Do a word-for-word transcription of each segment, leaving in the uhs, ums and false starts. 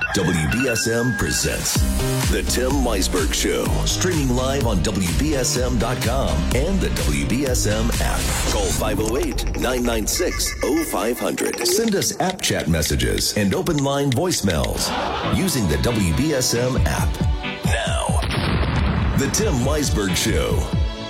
W B S M presents The Tim Weisberg Show, streaming live on W B S M dot com and the W B S M app. Call five oh eight, nine nine six, oh five hundred. Send us app chat messages and open line voicemails using the W B S M app. Now, The Tim Weisberg Show.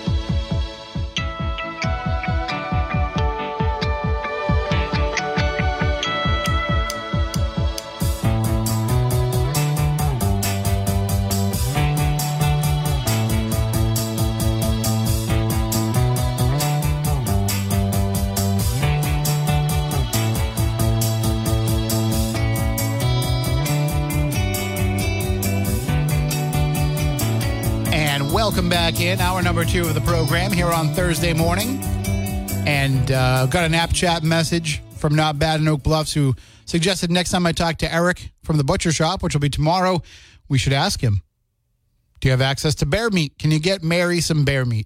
Welcome back in, hour number two of the program here on Thursday morning. And uh, got an app chat message from Not Bad in Oak Bluffs who suggested next time I talk to Eric from the butcher shop, which will be tomorrow, we should ask him, do you have access to bear meat? Can you get Mary some bear meat?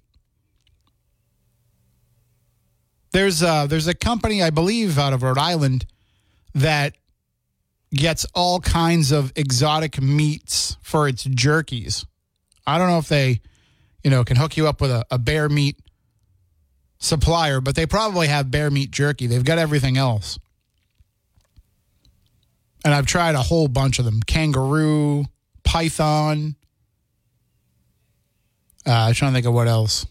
There's, uh, there's a company, I believe, out of Rhode Island that gets all kinds of exotic meats for its jerkies. I don't know if they, you know, can hook you up with a, a bear meat supplier, but they probably have bear meat jerky. They've got everything else. And I've tried a whole bunch of them. Kangaroo, python. Uh, I'm trying to think of what else.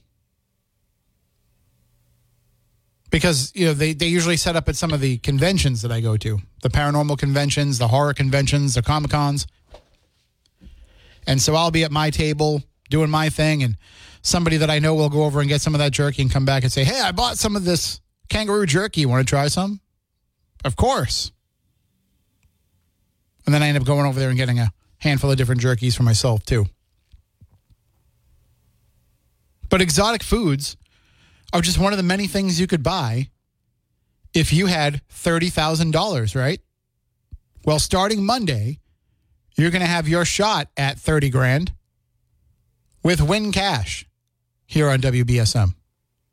Because, you know, they, they usually set up at some of the conventions that I go to. The paranormal conventions, the horror conventions, the Comic-Cons. And so I'll be at my table doing my thing, and somebody that I know will go over and get some of that jerky and come back and say, hey, I bought some of this kangaroo jerky. You want to try some? Of course. And then I end up going over there and getting a handful of different jerkies for myself, too. But exotic foods are just one of the many things you could buy if you had thirty thousand dollars, right? Well, starting Monday, you're going to have your shot at thirty grand with Win Cash here on W B S M.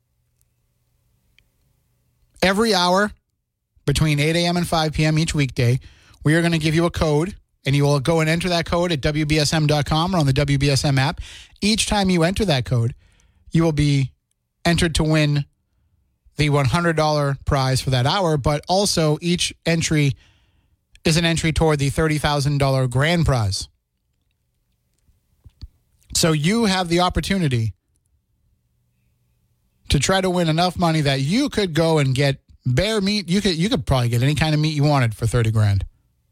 Every hour between eight a.m. and five p.m. each weekday, we are going to give you a code, and you will go and enter that code at W B S M dot com or on the W B S M app. Each time you enter that code, you will be entered to win the one hundred dollars prize for that hour, but also each entry is an entry toward the thirty thousand dollars grand prize. So you have the opportunity to try to win enough money that you could go and get bear meat. You could you could probably get any kind of meat you wanted for thirty grand.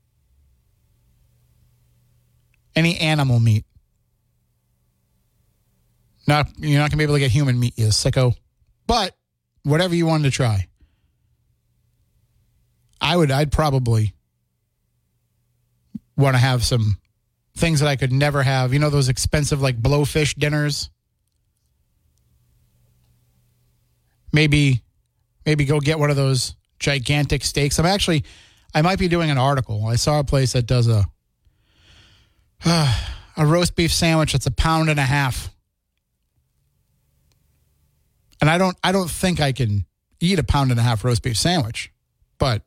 Any animal meat. Not you're not gonna be able to get human meat, you sicko. But whatever you wanted to try. I would I'd probably want to have some things that I could never have. You know, those expensive, like, blowfish dinners? Maybe, maybe go get one of those gigantic steaks. I'm actually, I might be doing an article. I saw a place that does a, uh, a roast beef sandwich that's a pound and a half. And I don't, I don't think I can eat a pound and a half roast beef sandwich, but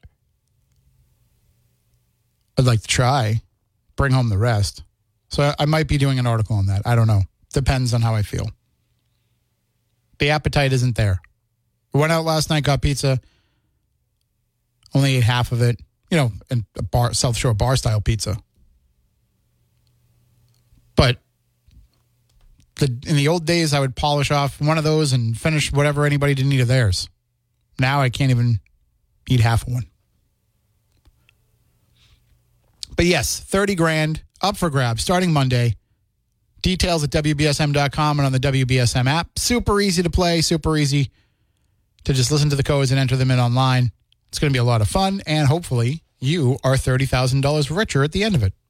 I'd like to try, bring home the rest. So I, I might be doing an article on that. I don't know. Depends on how I feel. The appetite isn't there. We went out last night, got pizza. Only ate half of it. You know, and a bar, South Shore bar style pizza. But the in the old days, I would polish off one of those and finish whatever anybody didn't eat of theirs. Now I can't even eat half of one. But yes, thirty grand up for grabs starting Monday. Details at W B S M dot com and on the W B S M app. Super easy to play, super easy to just listen to the codes and enter them in online. It's going to be a lot of fun, and hopefully you are thirty thousand dollars richer at the end of it.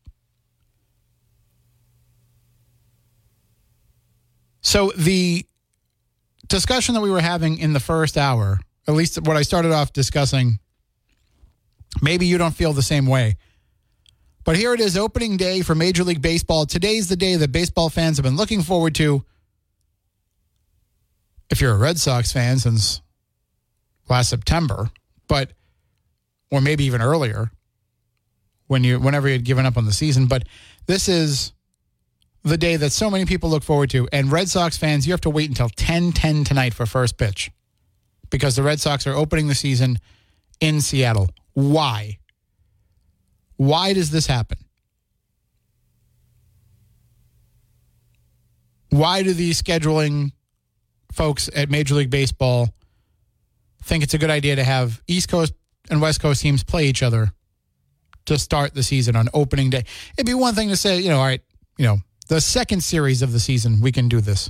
So the discussion that we were having in the first hour, at least what I started off discussing, maybe you don't feel the same way. But here it is, opening day for Major League Baseball. Today's the day that baseball fans have been looking forward to. If you're a Red Sox fan since last September, but, or maybe even earlier, when you whenever you had given up on the season. But this is the day that so many people look forward to. And Red Sox fans, you have to wait until ten ten tonight for first pitch because the Red Sox are opening the season in Seattle. Why? Why does this happen? Why do these scheduling folks at Major League Baseball think it's a good idea to have East Coast and West Coast teams play each other to start the season on opening day? It'd be one thing to say, you know, all right, you know, the second series of the season, we can do this.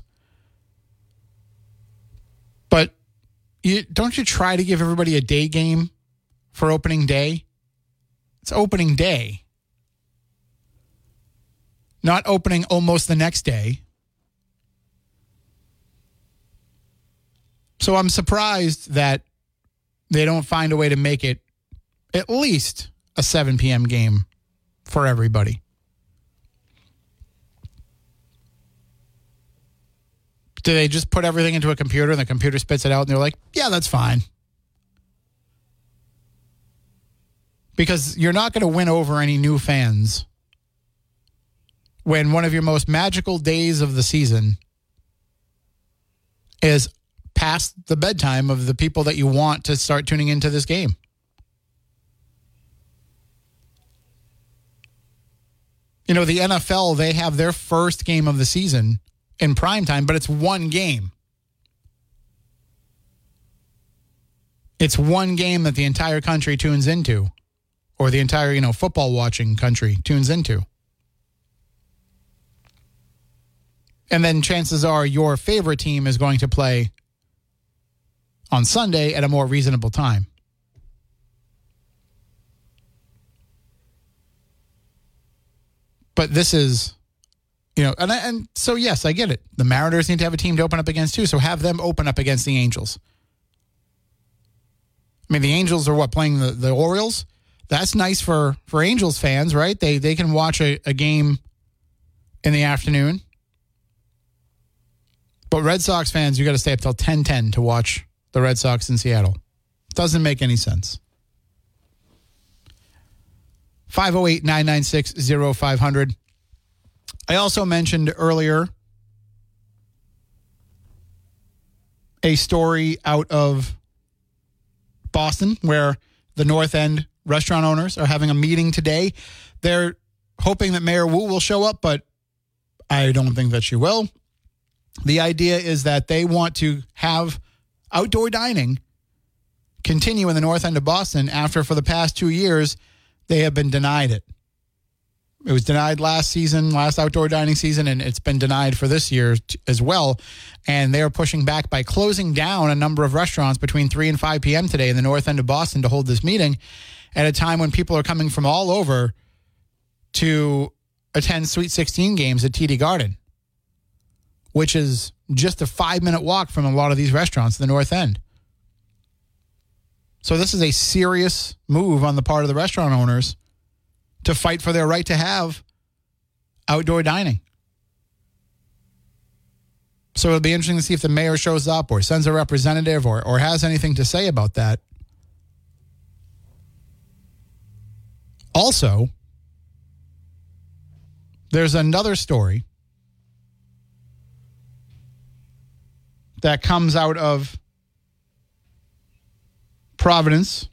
But you, don't you try to give everybody a day game for opening day? It's opening day. Not opening almost the next day. So I'm surprised that they don't find a way to make it at least a seven p.m. game for everybody. Do they just put everything into a computer and the computer spits it out and they're like, yeah, that's fine? Because you're not going to win over any new fans when one of your most magical days of the season is past the bedtime of the people that you want to start tuning into this game. You know, the N F L, they have their first game of the season in primetime, but it's one game. It's one game that the entire country tunes into, or the entire, you know, football watching country tunes into. And then chances are your favorite team is going to play on Sunday at a more reasonable time. But this is, you know, and, and so, yes, I get it. The Mariners need to have a team to open up against, too, so have them open up against the Angels. I mean, the Angels are what, playing the, the Orioles? That's nice for, for Angels fans, right? They they can watch a, a game in the afternoon. But Red Sox fans, you got to stay up till ten ten to watch the Red Sox in Seattle. Doesn't make any sense. five oh eight, nine nine six, oh five hundred. I also mentioned earlier a story out of Boston where the North End restaurant owners are having a meeting today. They're hoping that Mayor Wu will show up, but I don't think that she will. The idea is that they want to have outdoor dining continue in the North End of Boston after, for the past two years, they have been denied it. It was denied last season, last outdoor dining season, and it's been denied for this year t- as well. And they are pushing back by closing down a number of restaurants between three and five p.m. today in the North End of Boston to hold this meeting at a time when people are coming from all over to attend Sweet sixteen games at T D Garden, which is just a five-minute walk from a lot of these restaurants in the North End. So this is a serious move on the part of the restaurant owners to fight for their right to have outdoor dining. So it'll be interesting to see if the mayor shows up or sends a representative or, or has anything to say about that. Also, there's another story that comes out of Providence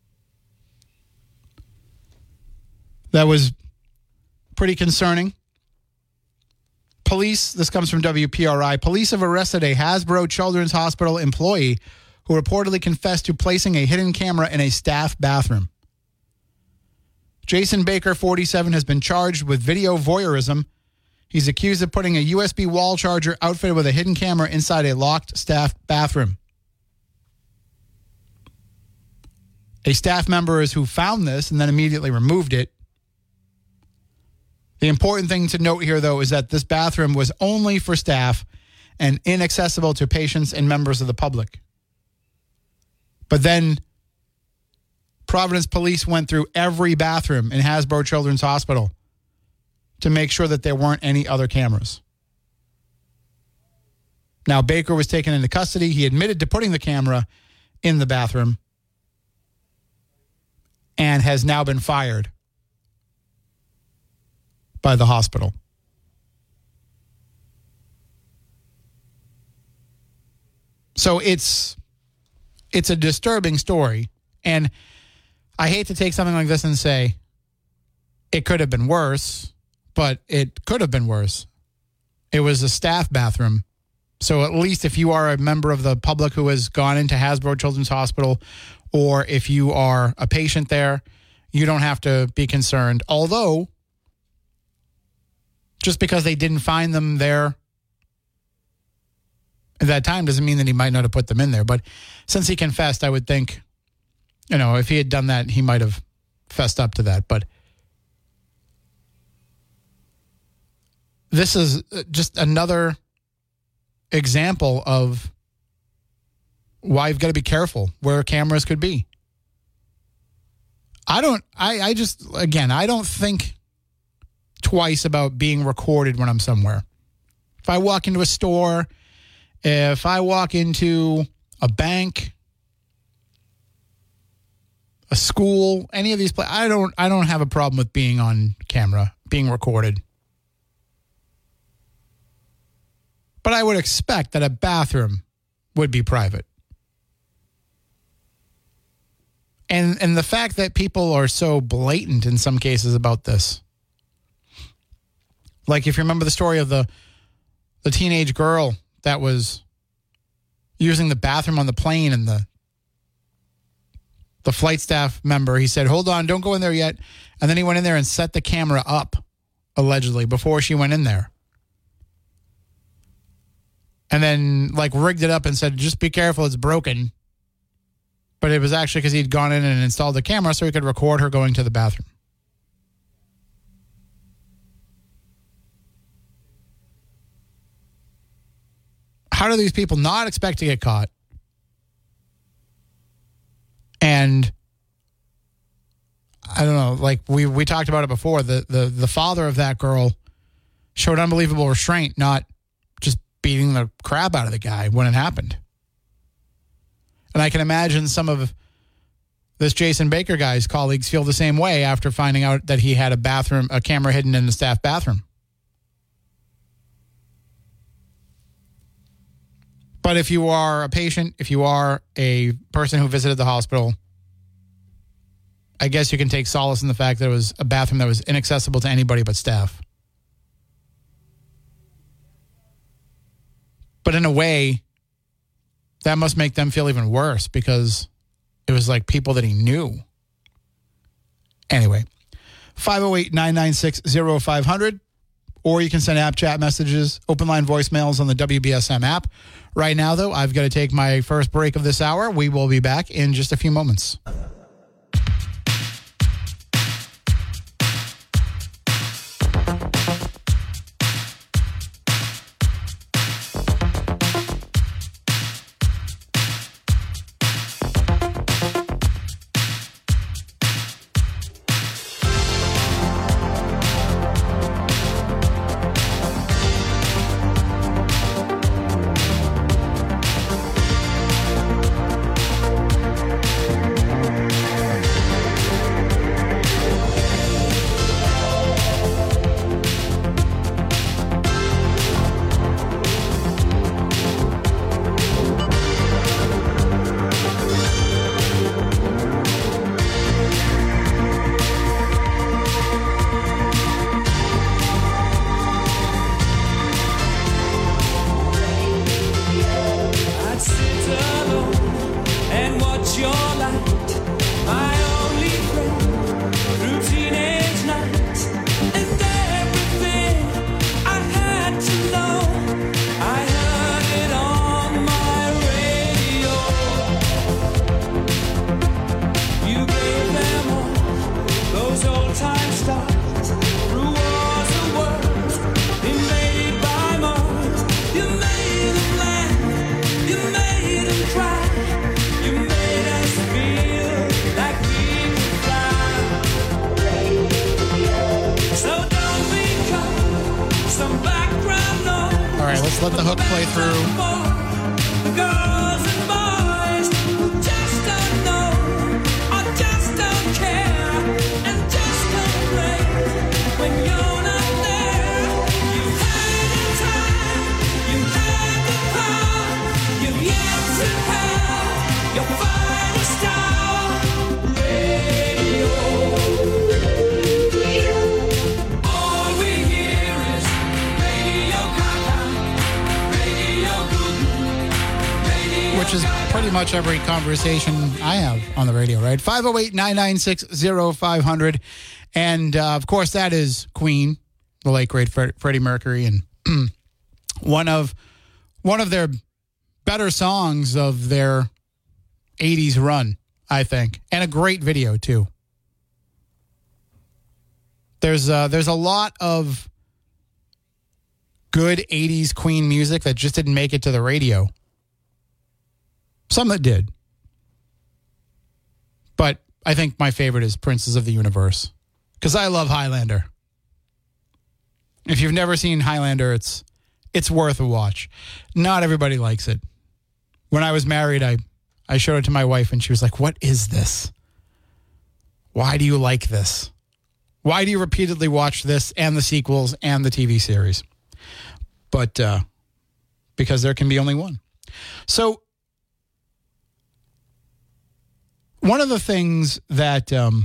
that was pretty concerning. Police, this comes from W P R I, police have arrested a Hasbro Children's Hospital employee who reportedly confessed to placing a hidden camera in a staff bathroom. Jason Baker, forty-seven, has been charged with video voyeurism. He's accused of putting a U S B wall charger outfitted with a hidden camera inside a locked staff bathroom. A staff member is who found this and then immediately removed it. The important thing to note here, though, is that this bathroom was only for staff and inaccessible to patients and members of the public. But then Providence police went through every bathroom in Hasbro Children's Hospital to make sure that there weren't any other cameras. Now, Baker was taken into custody. He admitted to putting the camera in the bathroom and has now been fired by the hospital. So it's it's a disturbing story, and I hate to take something like this and say it could have been worse, but it could have been worse. It was a staff bathroom. So at least if you are a member of the public who has gone into Hasbro Children's Hospital, or if you are a patient there, you don't have to be concerned. Although, just because they didn't find them there at that time doesn't mean that he might not have put them in there. But since he confessed, I would think, you know, if he had done that, he might have fessed up to that. But this is just another example of why you've got to be careful where cameras could be. I don't, I, I just, again, I don't think twice about being recorded when I'm somewhere. If I walk into a store, if I walk into a bank, a school, any of these places, I don't, I don't have a problem with being on camera, being recorded. But I would expect that a bathroom would be private. And and the fact that people are so blatant in some cases about this. Like if you remember the story of the the teenage girl that was using the bathroom on the plane, and the the flight staff member, he said, "Hold on, don't go in there yet." And then he went in there and set the camera up, allegedly, before she went in there. And then, like, rigged it up and said, "Just be careful, it's broken." But it was actually because he'd gone in and installed the camera so he could record her going to the bathroom. How do these people not expect to get caught? And I don't know, like we, we talked about it before, the, the, the father of that girl showed unbelievable restraint, not just beating the crap out of the guy when it happened. And I can imagine some of this Jason Baker guy's colleagues feel the same way after finding out that he had a bathroom, a camera hidden in the staff bathroom. But if you are a patient, if you are a person who visited the hospital, I guess you can take solace in the fact that it was a bathroom that was inaccessible to anybody but staff. But in a way, that must make them feel even worse because it was like people that he knew. Anyway, five oh eight, nine nine six, oh five hundred, or you can send app chat messages, open line voicemails on the W B S M app. Right now, though, I've got to take my first break of this hour. We will be back in just a few moments. Let the hook play through. Girls and boys who just don't know, or just don't care, and just complain when you're not pretty much every conversation I have on the radio, right? five oh eight, nine nine six, oh five hundred. And, uh, of course, that is Queen, the late, great Fred- Freddie Mercury, and one of one of their better songs of their eighties run, I think. And a great video, too. There's uh, there's a lot of good eighties Queen music that just didn't make it to the radio. Some that did. But I think my favorite is Princes of the Universe. Because I love Highlander. If you've never seen Highlander, it's it's worth a watch. Not everybody likes it. When I was married, I, I showed it to my wife, and she was like, "What is this? Why do you like this? Why do you repeatedly watch this and the sequels and the T V series?" But uh, because there can be only one. So one of the things that, um,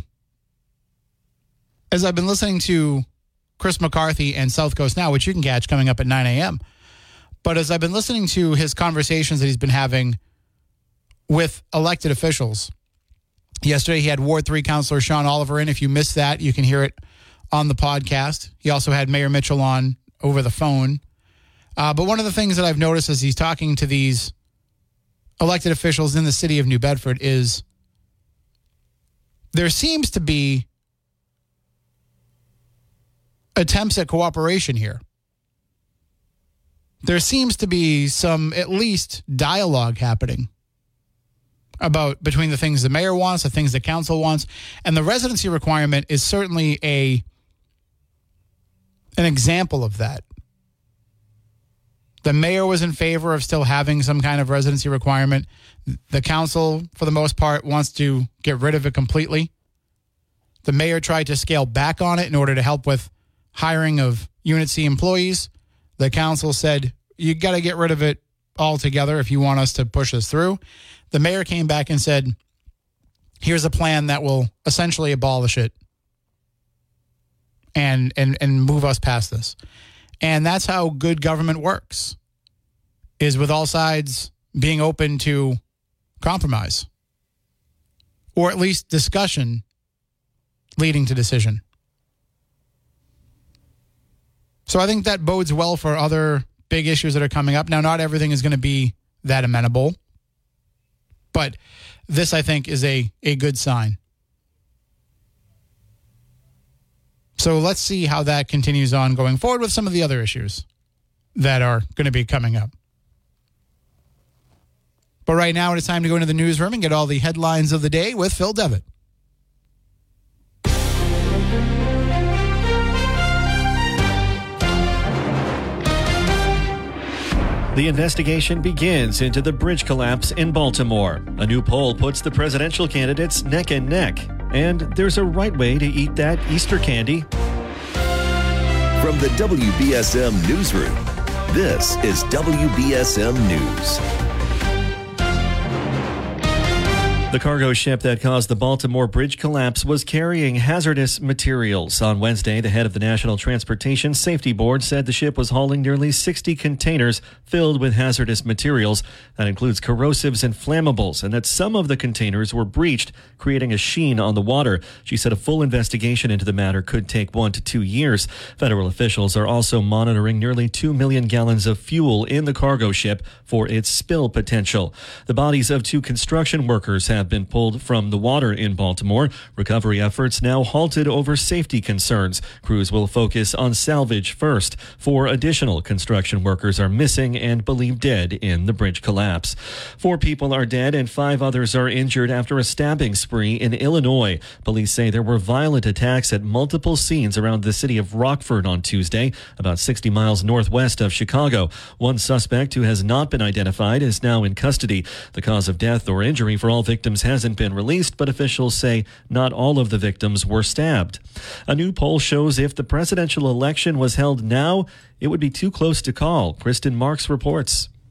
as I've been listening to Chris McCarthy and South Coast Now, which you can catch coming up at nine a.m., but as I've been listening to his conversations that he's been having with elected officials, yesterday he had Ward three Councilor Sean Oliver in. If you missed that, you can hear it on the podcast. He also had Mayor Mitchell on over the phone. Uh, but one of the things that I've noticed as he's talking to these elected officials in the city of New Bedford is there seems to be attempts at cooperation here. There seems to be some, at least, dialogue happening about between the things the mayor wants, the things the council wants, and the residency requirement is certainly a an example of that. The mayor was in favor of still having some kind of residency requirement. The council, for the most part, wants to get rid of it completely. The mayor tried to scale back on it in order to help with hiring of Unit C employees. The council said, you got to get rid of it altogether if you want us to push this through. The mayor came back and said, here's a plan that will essentially abolish it and and and move us past this. And that's how good government works, is with all sides being open to compromise, or at least discussion leading to decision. So I think that bodes well for other big issues that are coming up. Now, not everything is going to be that amenable, but this, I think, is a, a good sign. So let's see how that continues on going forward with some of the other issues that are going to be coming up. But right now, it is time to go into the newsroom and get all the headlines of the day with Phil Devitt. The investigation begins into the bridge collapse in Baltimore. A new poll puts the presidential candidates neck and neck. And there's a right way to eat that Easter candy. From the W B S M Newsroom, this is W B S M News. The cargo ship that caused the Baltimore bridge collapse was carrying hazardous materials. On Wednesday, the head of the National Transportation Safety Board said the ship was hauling nearly sixty containers filled with hazardous materials. That includes corrosives and flammables, and that some of the containers were breached, creating a sheen on the water. She said a full investigation into the matter could take one to two years. Federal officials are also monitoring nearly two million gallons of fuel in the cargo ship for its spill potential. The bodies of two construction workers have have been pulled from the water in Baltimore. Recovery efforts now halted over safety concerns. Crews will focus on salvage first. Four additional construction workers are missing and believed dead in the bridge collapse. Four people are dead and five others are injured after a stabbing spree in Illinois. Police say there were violent attacks at multiple scenes around the city of Rockford on Tuesday, about sixty miles northwest of Chicago. One suspect who has not been identified is now in custody. The cause of death or injury for all victims hasn't been released, but officials say not all of the victims were stabbed. A new poll shows if the presidential election was held now, it would be too close to call. Kristen Marks reports.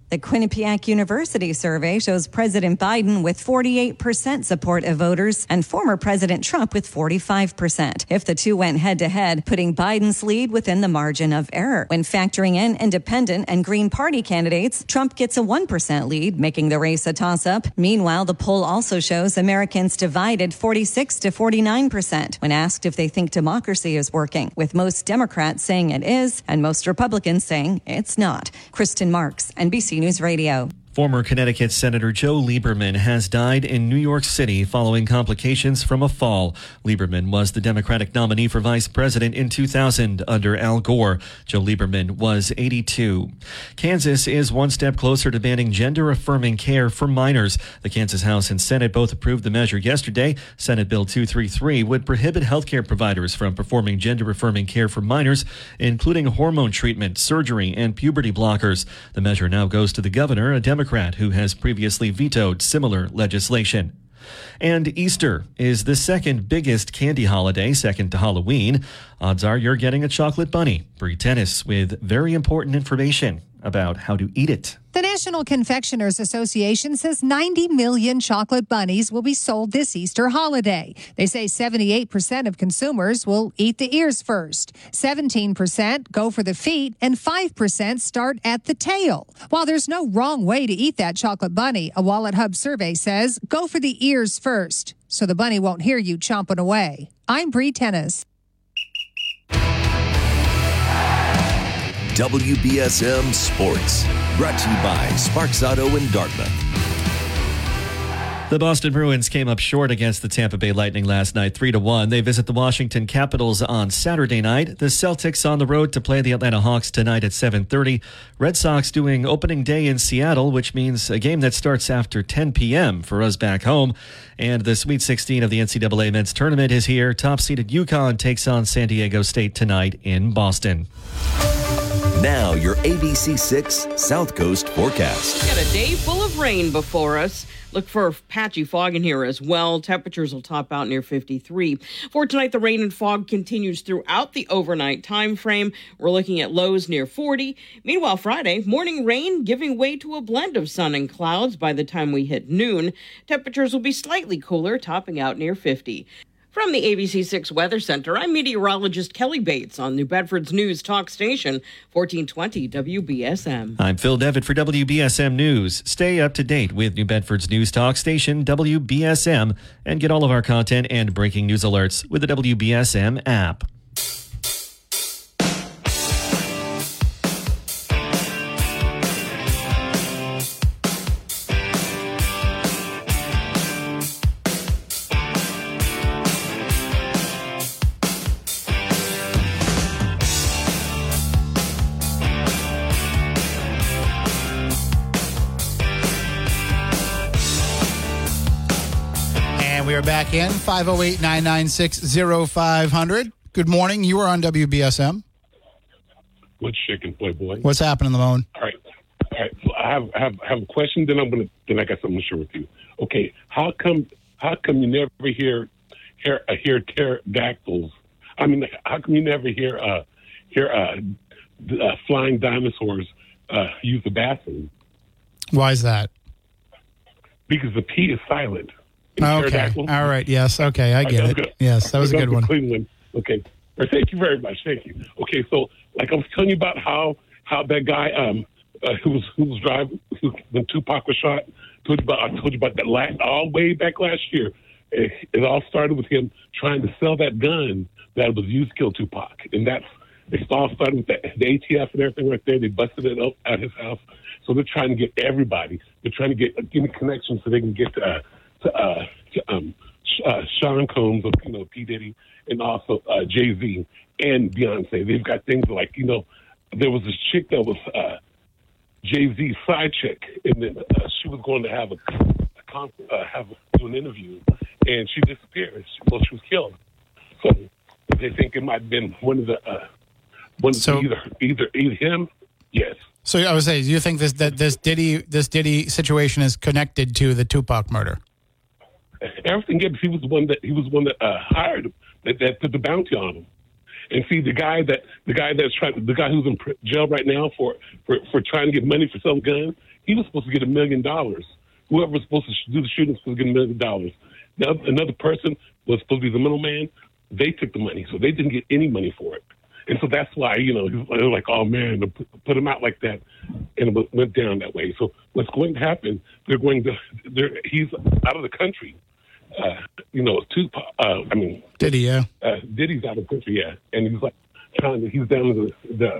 The Quinnipiac University survey shows President Biden with forty-eight percent support of voters and former President Trump with forty-five percent. If the two went head-to-head, putting Biden's lead within the margin of error. When factoring in independent and Green Party candidates, Trump gets a one percent lead, making the race a toss-up. Meanwhile, the poll also shows Americans divided forty-six to forty-nine percent when asked if they think democracy is working, with most Democrats saying it is and most Republicans saying it's not. Kristen Marks, N B C News Radio. Former Connecticut Senator Joe Lieberman has died in New York City following complications from a fall. Lieberman was the Democratic nominee for vice president in two thousand under Al Gore. Joe Lieberman was eighty-two. Kansas is one step closer to banning gender-affirming care for minors. The Kansas House and Senate both approved the measure yesterday. Senate Bill two thirty-three would prohibit healthcare providers from performing gender-affirming care for minors, including hormone treatment, surgery, and puberty blockers. The measure now goes to the governor, a Democrat who has previously vetoed similar legislation. And Easter is the second biggest candy holiday, second to Halloween. Odds are you're getting a chocolate bunny. Bree Tennis with very important information about how to eat it. The National Confectioners Association says ninety million chocolate bunnies will be sold this Easter holiday. They say seventy-eight percent of consumers will eat the ears first, seventeen percent go for the feet, and five percent start at the tail. While there's no wrong way to eat that chocolate bunny, a Wallet Hub survey says go for the ears first, so the bunny won't hear you chomping away. I'm Bree Tennis. W B S M Sports, brought to you by Sparks Auto in Dartmouth. The Boston Bruins came up short against the Tampa Bay Lightning last night, three to one. They visit the Washington Capitals on Saturday night. The Celtics on the road to play the Atlanta Hawks tonight at seven thirty. Red Sox doing opening day in Seattle, which means a game that starts after ten p.m. for us back home. And the Sweet sixteen of the N C double A men's tournament is here. Top-seeded UConn takes on San Diego State tonight in Boston. Now, your A B C six South Coast forecast. Got a day full of rain before us. Look for patchy fog in here as well. Temperatures will top out near fifty-three. For tonight, the rain and fog continues throughout the overnight time frame. We're looking at lows near forty. Meanwhile, Friday, morning rain giving way to a blend of sun and clouds by the time we hit noon. Temperatures will be slightly cooler, topping out near fifty. From the A B C six Weather Center, I'm meteorologist Kelly Bates on New Bedford's News Talk Station, fourteen twenty W B S M. I'm Phil Devitt for W B S M News. Stay up to date with New Bedford's News Talk Station, W B S M, and get all of our content and breaking news alerts with the W B S M app. We are back in five oh eight, nine nine six, oh five hundred. Good morning. You are on W B S M. What's shaking, Playboy? What's happening, Lamone? All right. All right. So I have, have have a question. Then I'm gonna. Then I got something to share with you. Okay. How come? How come you never hear hear uh, hear pterodactyls? I mean, how come you never hear uh hear uh, uh flying dinosaurs uh, use the bathroom? Why is that? Because the P is silent. Okay. All right. Yes. Okay. I get it. Yes. That was a good one. Cleveland. Okay. Thank you very much. Thank you. Okay. So, like I was telling you about how how that guy um uh, who was who was driving who, when Tupac was shot. Told you about I told you about that last all way back last year. It, it all started with him trying to sell that gun that was used to kill Tupac, and that's it all started with the, the A T F and everything right there. They busted it up at his house. So they're trying to get everybody. They're trying to get uh, give me connections so they can get. Uh, To, uh, to um, uh, Sean Combs, of, you know, P. Diddy, and also uh, Jay-Z and Beyonce. They've got things like, you know, there was this chick that was uh, Jay-Z's side chick, and then uh, she was going to have a, a con- uh, have a, do an interview, and she disappeared. She, well, she was killed. So they think it might have been one of the uh, one of so, the either either either him, yes. So I would say, do you think this that this Diddy this Diddy situation is connected to the Tupac murder? Everything, yeah, he was the one that he was the one that uh, hired him, that, that put the bounty on him. And see, the guy that the guy that's trying, the guy who's in jail right now for, for, for trying to get money for selling guns, he was supposed to get a million dollars. Whoever was supposed to do the shooting was supposed to get a million dollars. Now, another person was supposed to be the middleman. They took the money, so they didn't get any money for it. And so that's why, you know, they were like, oh, man, to put him out like that. And it went down that way. So what's going to happen, they're going to, they're, he's out of the country. Uh, you know, Tupac, uh, I mean. Diddy, yeah. Uh, Diddy's out of the country, yeah. And he's like, trying to, he's down in the, the,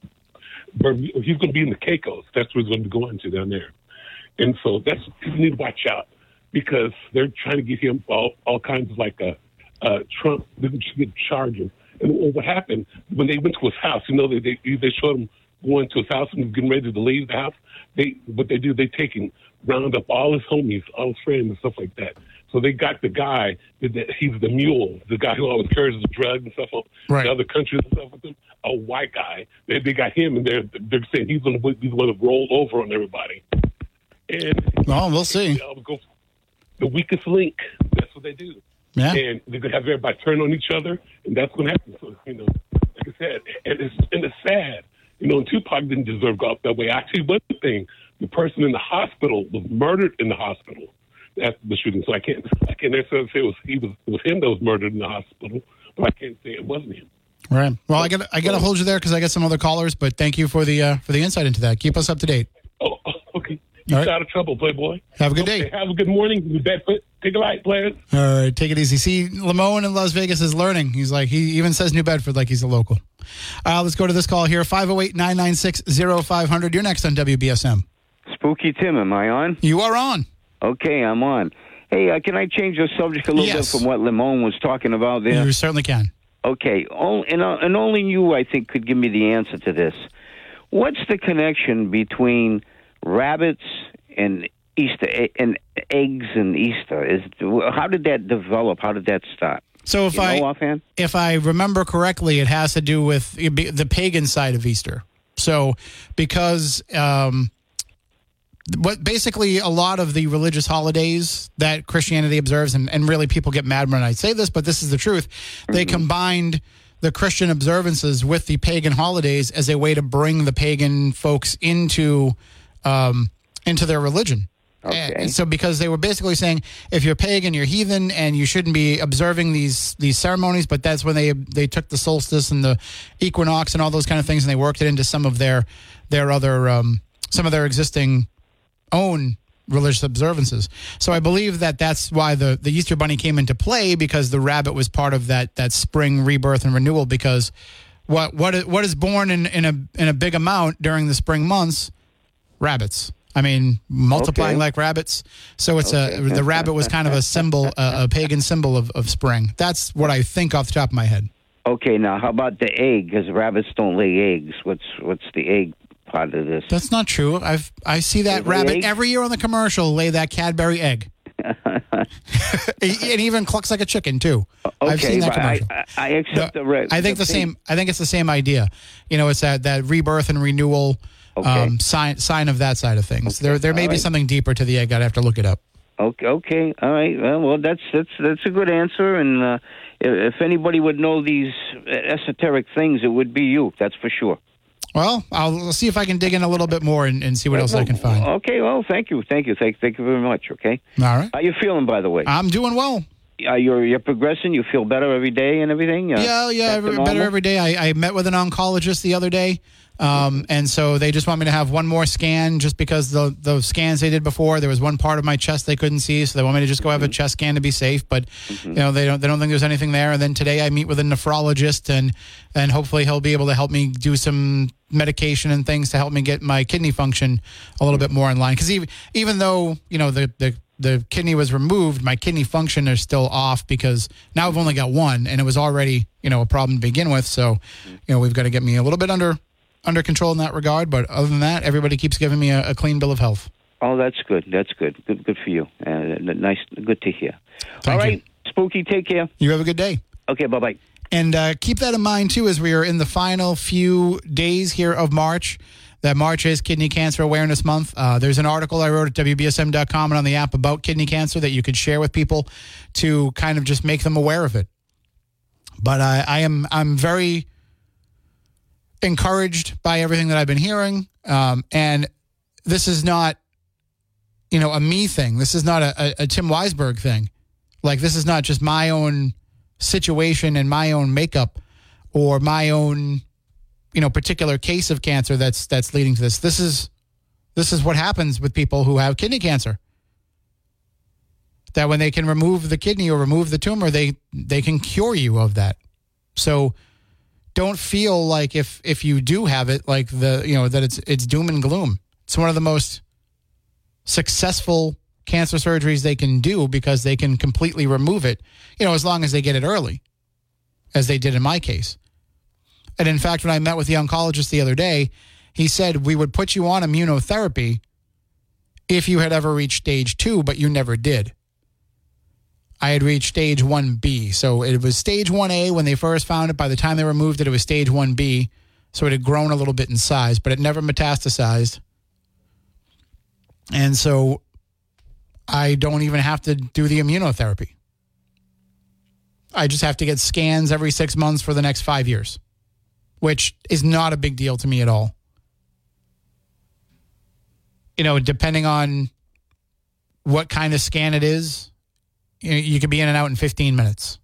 the he's going to be in the Caicos. That's where he's going to be going to down there. And so that's, people need to watch out because they're trying to get him all, all kinds of like a, uh, Trump didn't get charged him. And what happened when they went to his house? You know, they they, they showed him going to his house and getting ready to leave the house. They what they do? They take and round up all his homies, all his friends, and stuff like that. So they got the guy that he's the mule, the guy who always carries the drugs and stuff right. to other countries and stuff with them. A white guy. They they got him, and they're they're saying he's going to he's going to roll over on everybody. And well, we'll see. Go the weakest link. That's what they do. Yeah. And they're going to have everybody turn on each other, and that's going to happen. So, you know, like I said, and it's, and it's sad. You know, and Tupac didn't deserve to go out that way. Actually, one thing, the person in the hospital was murdered in the hospital after the shooting. So I can't I can't necessarily say it was, he was, it was him that was murdered in the hospital, but I can't say it wasn't him. Right. Well, I got I got to hold you there because I got some other callers, but thank you for the uh, for the insight into that. Keep us up to date. Oh, okay. You're right. out of trouble, Playboy. Have a good okay, day. Have a good morning. Bedford. Take a light, players. All right, take it easy. See, Lamone in Las Vegas is learning. He's like, he even says New Bedford like he's a local. Uh, let's go to this call here, five oh eight, nine nine six, oh five hundred. You're next on W B S M. Spooky Tim, am I on? You are on. Okay, I'm on. Hey, uh, can I change the subject a little yes. bit from what Lamone was talking about there? You certainly can. Okay, only, and, uh, and only you, I think, could give me the answer to this. What's the connection between rabbits and Easter and eggs and Easter? Is how did that develop? How did that start? So if you know I offhand? if I remember correctly, it has to do with the pagan side of Easter. So because um, what basically a lot of the religious holidays that Christianity observes, and, and really people get mad when I say this, but this is the truth. Mm-hmm. They combined the Christian observances with the pagan holidays as a way to bring the pagan folks into um, into their religion. Okay. And so because they were basically saying if you're pagan, you're heathen, and you shouldn't be observing these these ceremonies, but that's when they they took the solstice and the equinox and all those kind of things, and they worked it into some of their their other um, some of their existing own religious observances. So I believe that that's why the, the Easter Bunny came into play, because the rabbit was part of that that spring rebirth and renewal. Because what what is, what is born in, in a in a big amount during the spring months? Rabbits. I mean, multiplying okay. like rabbits. So it's okay. a the rabbit was kind of a symbol, a, a pagan symbol of, of spring. That's what I think off the top of my head. Okay, now how about the egg? Because rabbits don't lay eggs. What's what's the egg part of this? That's not true. I've I see that They rabbit eggs? every year on the commercial lay that Cadbury egg. It even clucks like a chicken too. Okay, I've seen that but commercial. I, I accept The- the, re- I think the, the same. I think it's the same idea. You know, it's that, that rebirth and renewal Okay. um, sign sign of that side of things. Okay, There there may all be right. something deeper to the egg. I'd have to look it up. Okay, okay, all right. Well, well, that's that's that's a good answer. And uh, if if anybody would know these esoteric things, it would be you. That's for sure. Well, I'll see if I can dig in a little bit more and, and see what else I can find. All Okay. Well, thank you, thank you, thank thank you very much. Okay. right. How you feeling, by the way? I'm doing well. Uh, you're you're progressing. You feel better every day and everything. Uh, Yeah, yeah, back to every, normal? better every day. I, I met with an oncologist the other day, um, and so they just want me to have one more scan, just because the the scans they did before, there was one part of my chest they couldn't see, so they want me to just go have a chest scan to be safe. But you know, they don't they don't think there's anything there. And then today I meet with a nephrologist, and and hopefully he'll be able to help me do some medication and things to help me get my kidney function a little bit more in line. Because even even though you know the the the kidney was removed, my kidney function is still off, because now I've only got one, and it was already, you know, a problem to begin with. So, you know, we've got to get me a little bit under under control in that regard. But other than that, everybody keeps giving me a, a clean bill of health. Oh, that's good. That's good. Good, good for you. Uh, nice, good to hear. Thank All you. right, Spooky, take care. You have a good day. Okay, bye bye. And uh, keep that in mind, too, as we are in the final few days here of March. That March is Kidney Cancer Awareness Month. Uh, there's an article I wrote at W B S M dot com and on the app about kidney cancer that you could share with people to kind of just make them aware of it. But I, I am I'm very encouraged by everything that I've been hearing. Um, and this is not, you know, a me thing. This is not a, a, a Tim Weisberg thing. Like, this is not just my own situation and my own makeup or my own, you know, particular case of cancer that's that's leading to this. This is this is what happens with people who have kidney cancer. That when they can remove the kidney or remove the tumor, they they can cure you of that. So don't feel like if if you do have it, like the you know that it's it's doom and gloom. It's one of the most successful cancer surgeries they can do because they can completely remove it, you know, as long as they get it early, as they did in my case. And in fact, when I met with the oncologist the other day, he said we would put you on immunotherapy if you had ever reached stage two, but you never did. I had reached stage one B. So it was stage one A when they first found it. By the time they removed it, it was stage one B. So it had grown a little bit in size, but it never metastasized. And so I don't even have to do the immunotherapy. I just have to get scans every six months for the next five years, which is not a big deal to me at all. You know, depending on what kind of scan it is, you know, you could be in and out in fifteen minutes.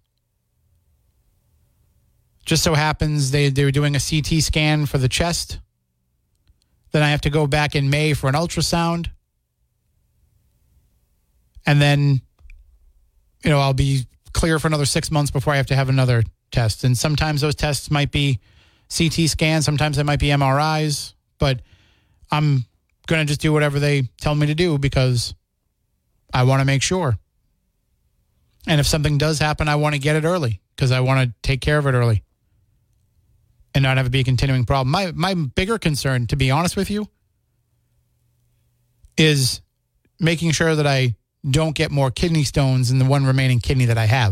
Just so happens they, they were doing a C T scan for the chest. Then I have to go back in May for an ultrasound. And then, you know, I'll be clear for another six months before I have to have another test. And sometimes those tests might be C T scans. Sometimes they might be M R Is. But I'm going to just do whatever they tell me to do because I want to make sure. And if something does happen, I want to get it early because I want to take care of it early and not have it be a continuing problem. My, my bigger concern, to be honest with you, is making sure that I don't get more kidney stones in the one remaining kidney that I have.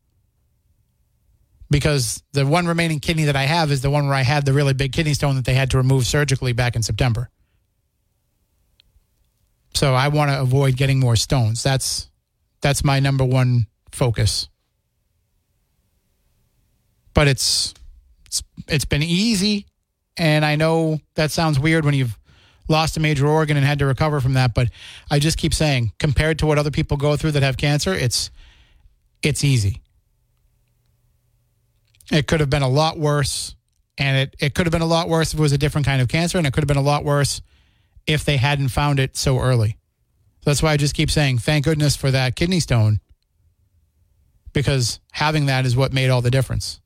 Because the one remaining kidney that I have is the one where I had the really big kidney stone that they had to remove surgically back in September. So I want to avoid getting more stones. That's that's my number one focus. But it's it's, it's been easy, and I know that sounds weird when you've lost a major organ and had to recover from that, but I just keep saying, compared to what other people go through that have cancer, it's it's easy. It could have been a lot worse, and it, it could have been a lot worse if it was a different kind of cancer, and it could have been a lot worse if they hadn't found it so early. So that's why I just keep saying, thank goodness for that kidney stone, because having that is what made all the difference.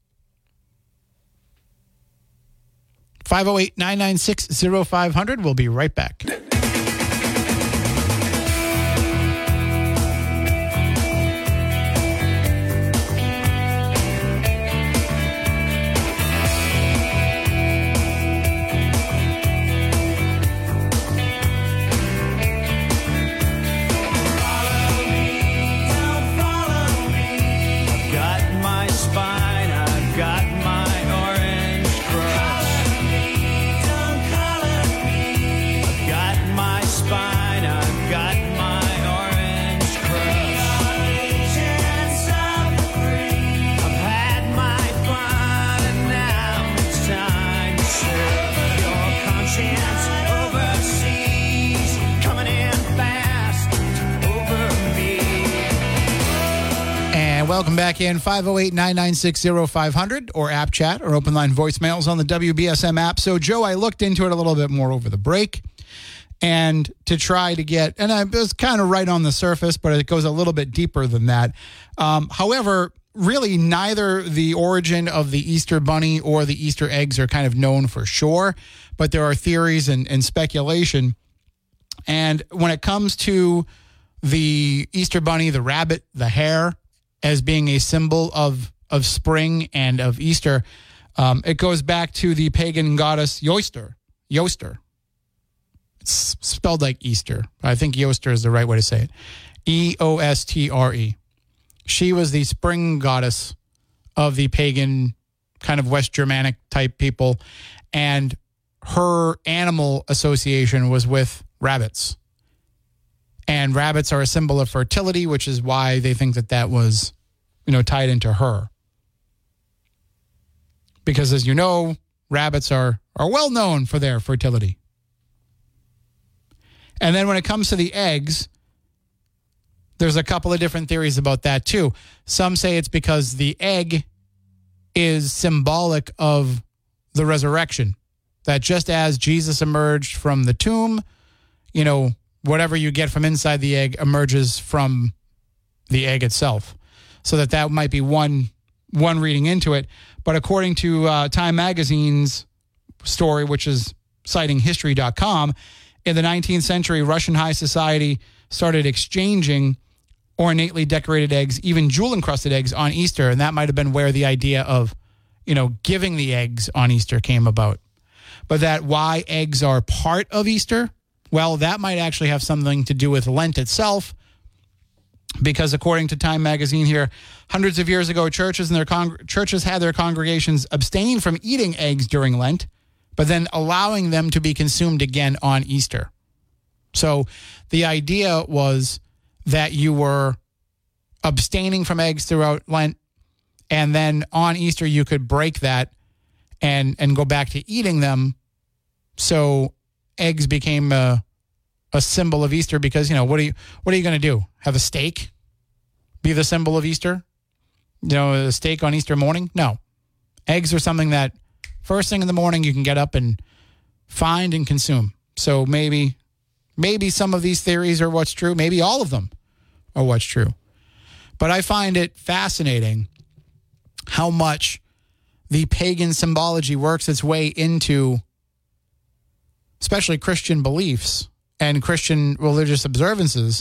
five oh eight, nine nine six, oh five hundred. We'll be right back. Welcome back in, five oh eight, nine nine six, oh five hundred, or app chat or open line voicemails on the W B S M app. So, Joe, I looked into it a little bit more over the break, and to try to get, and I was kind of right on the surface, but it goes a little bit deeper than that. Um, however, really neither the origin of the Easter Bunny or the Easter eggs are kind of known for sure, but there are theories and, and speculation. And when it comes to the Easter Bunny, the rabbit, the hare, as being a symbol of of spring and of Easter, um, it goes back to the pagan goddess Yoster. Yoster. It's spelled like Easter. I think Yoster is the right way to say it. E O S T R E. She was the spring goddess of the pagan kind of West Germanic type people, and her animal association was with rabbits. And rabbits are a symbol of fertility, which is why they think that that was, you know, tied into her. Because as you know, rabbits are, are well known for their fertility. And then when it comes to the eggs, there's a couple of different theories about that too. Some say it's because the egg is symbolic of the resurrection. That just as Jesus emerged from the tomb, you know, whatever you get from inside the egg emerges from the egg itself. So that that might be one one reading into it. But according to uh, Time Magazine's story, which is citing history dot com, in the nineteenth century, Russian high society started exchanging ornately decorated eggs, even jewel-encrusted eggs, on Easter. And that might have been where the idea of, you know, giving the eggs on Easter came about. But that why eggs are part of Easter, well, that might actually have something to do with Lent itself. Because according to Time Magazine here, hundreds of years ago, churches and their con- churches had their congregations abstain from eating eggs during Lent, but then allowing them to be consumed again on Easter. So the idea was that you were abstaining from eggs throughout Lent, and then on Easter you could break that and and go back to eating them. So eggs became a, a symbol of Easter because, you know, what are you what are you going to do? Have a steak be the symbol of Easter? You know, a steak on Easter morning? No. Eggs are something that first thing in the morning you can get up and find and consume. So maybe maybe some of these theories are what's true. Maybe all of them are what's true. But I find it fascinating how much the pagan symbology works its way into especially Christian beliefs and Christian religious observances.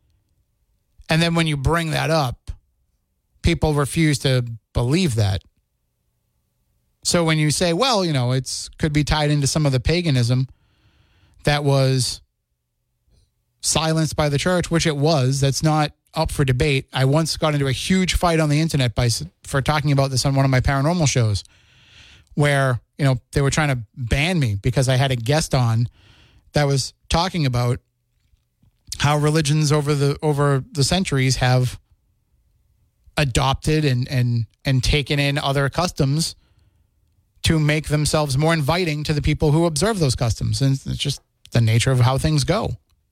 And then when you bring that up, people refuse to believe that. So when you say, well, you know, it's could be tied into some of the paganism that was silenced by the church, which it was, that's not up for debate. I once got into a huge fight on the internet by for talking about this on one of my paranormal shows where, you know, they were trying to ban me because I had a guest on that was talking about how religions over the over the centuries have adopted and and and taken in other customs to make themselves more inviting to the people who observe those customs. And it's just the nature of how things go.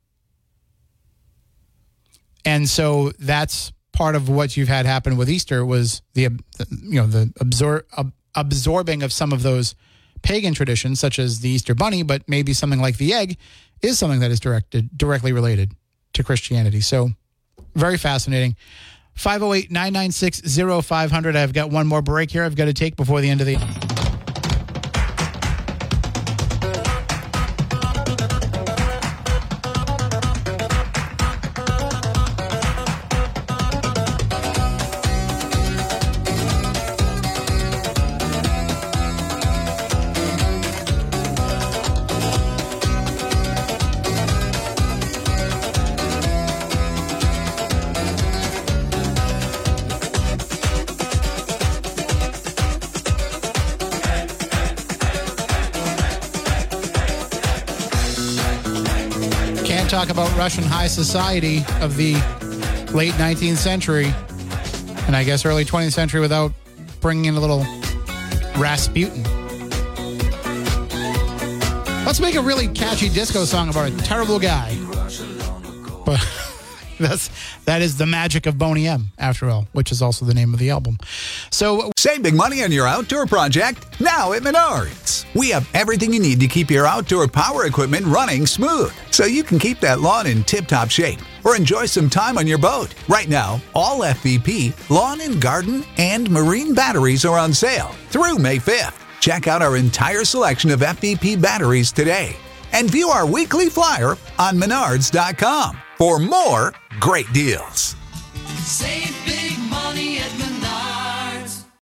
And so that's part of what you've had happen with Easter was the, you know, the absor- ab- absorbing of some of those pagan traditions, such as the Easter bunny, but maybe something like the egg is something that is directed directly related to Christianity. So very fascinating. five oh eight, nine nine six, oh five hundred. I've got one more break here I've got to take before the end of the... Talk about Russian high society of the late nineteenth century and I guess early twentieth century without bringing in a little Rasputin. Let's make a really catchy disco song about a terrible guy. But that's that is the magic of Boney M, after all, which is also the name of the album. So save big money on your outdoor project now at Menards. We have everything you need to keep your outdoor power equipment running smooth, so you can keep that lawn in tip-top shape or enjoy some time on your boat. Right now, all F V P, lawn and garden, and marine batteries are on sale through May fifth. Check out our entire selection of F V P batteries today and view our weekly flyer on menards dot com for more great deals. Save